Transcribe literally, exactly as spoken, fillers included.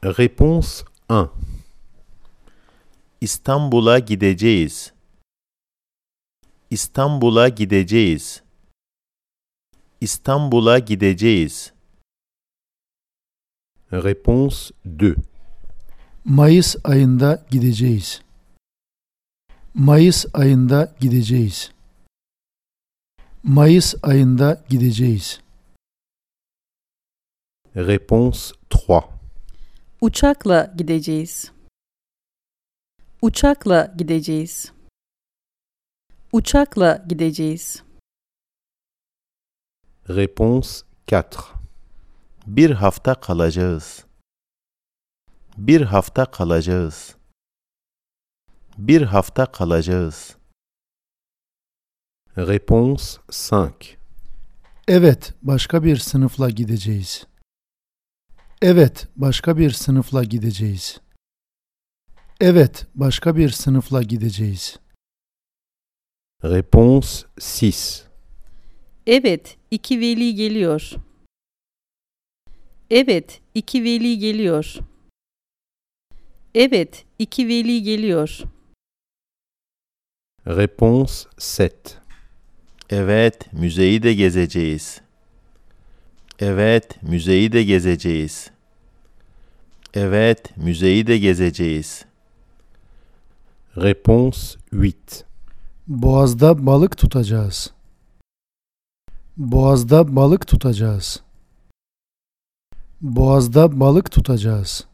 Réponse un. İstanbul'a gideceğiz. İstanbul'a gideceğiz. İstanbul'a gideceğiz. Réponse deux. Mayıs ayında gideceğiz. Mayıs ayında gideceğiz. Mayıs ayında gideceğiz. Réponse trois. Uçakla gideceğiz. Uçakla gideceğiz. Uçakla gideceğiz. Réponse quatre. Bir hafta kalacağız. Bir hafta kalacağız. Bir hafta kalacağız. Réponse cinq. Evet, başka bir sınıfla gideceğiz. Evet, başka bir sınıfla gideceğiz. Evet, başka bir sınıfla gideceğiz. Réponse six. Evet, iki veli geliyor. Evet, iki veli geliyor. Evet, iki veli geliyor. Réponse sept. Evet, müzeyi de gezeceğiz. Evet, müzeyi de gezeceğiz. Evet, müzeyi de gezeceğiz. Réponse huit. Boğaz'da balık tutacağız. Boğaz'da balık tutacağız. Boğaz'da balık tutacağız.